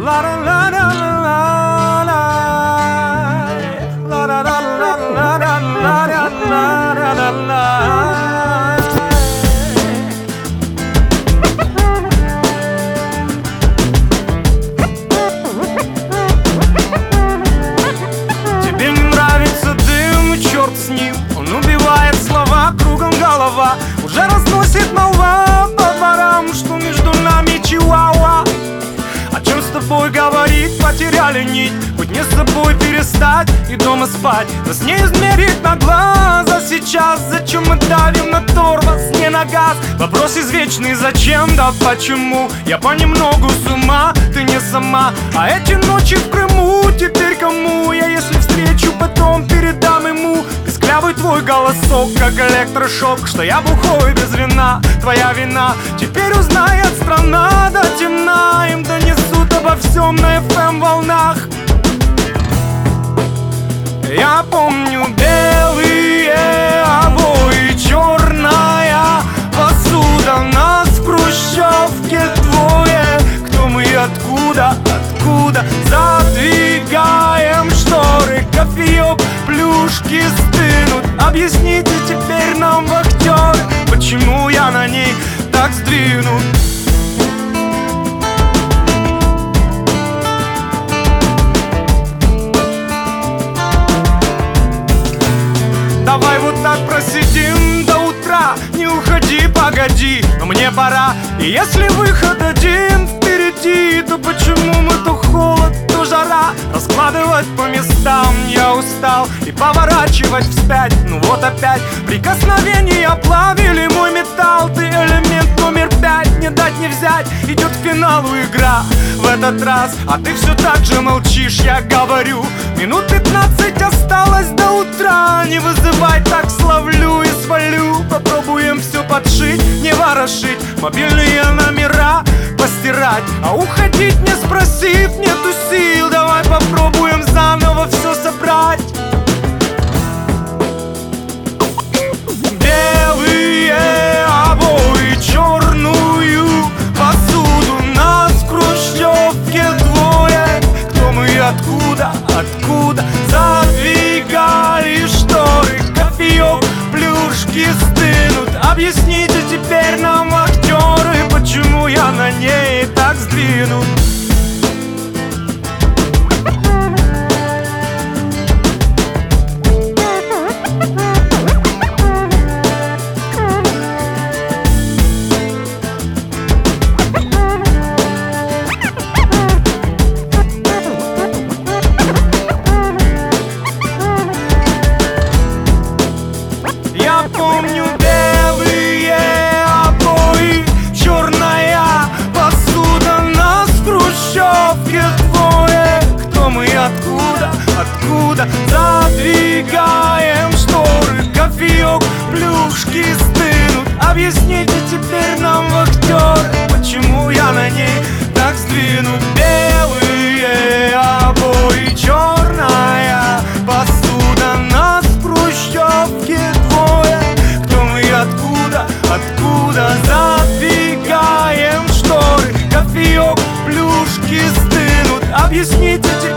Тебе не нравится дым, и черт с ним. Он убивает слова, кругом голова. Уже разносит молва по дворам, что между нами чиуауа. О чем с тобой говорить, потеряли нить. Быть не с собой перестать и дома спать. Нас не измерить на глаза сейчас. Зачем мы давим на тормоз, не на газ? Вопрос извечный, зачем, да почему? Я понемногу с ума, ты не сама. А эти ночи в Крыму теперь кому? Я если встречу, потом передам ему. Песклявый твой голосок, как электрошок. Что я бухой без вина, твоя вина. Теперь узнает страна до темна. Им донесут обо всем на FM волнах. Я помню белые обои, черная посуда. Нас в хрущевке двое. Кто мы и откуда, откуда? Задвигаем шторы, кофеек, плюшки стынут. Объясните теперь нам, вахтеры, почему я на ней так сдвинут. Давай вот так просидим до утра. Не уходи, погоди, но мне пора. И если выход один впереди, то почему мы то холод, то жара? Раскладывать по местам я устал и поворачивать вспять. Ну вот опять прикосновения плавили мой металл. Ты элемент номер 5, не дать не взять. Идет к финалу игра в этот раз, а ты все так же молчишь, я говорю. Минут 15 осталось до утра. Не вызывай, так словлю и свалю. Попробуем все подшить, не ворошить. Мобильные номера постирать. А уходить не спросив, нету сил. Давай попробуем заново все собрать. Белые обои, черную посуду. Нас в хрущевке двое. Кто мы и откуда, откуда? Задвигали шторы, кофеек, плюшки стынут. Объясните теперь нам, актеры, почему я на ней так сдвинут. Я помню белые обои, черная посуда. Нас в хрущевке двое. Кто мы и откуда, откуда? Задвигаем шторы, кофеек, плюшки стынут. Объясните теперь нам, вахтеры, почему я на ней так сдвинут. Белые обои, черная посуда. Нас в хрущевке двое. Кто мы и откуда, откуда? Задвигаем шторы, кофеек, плюшки стынут. Объясните теперь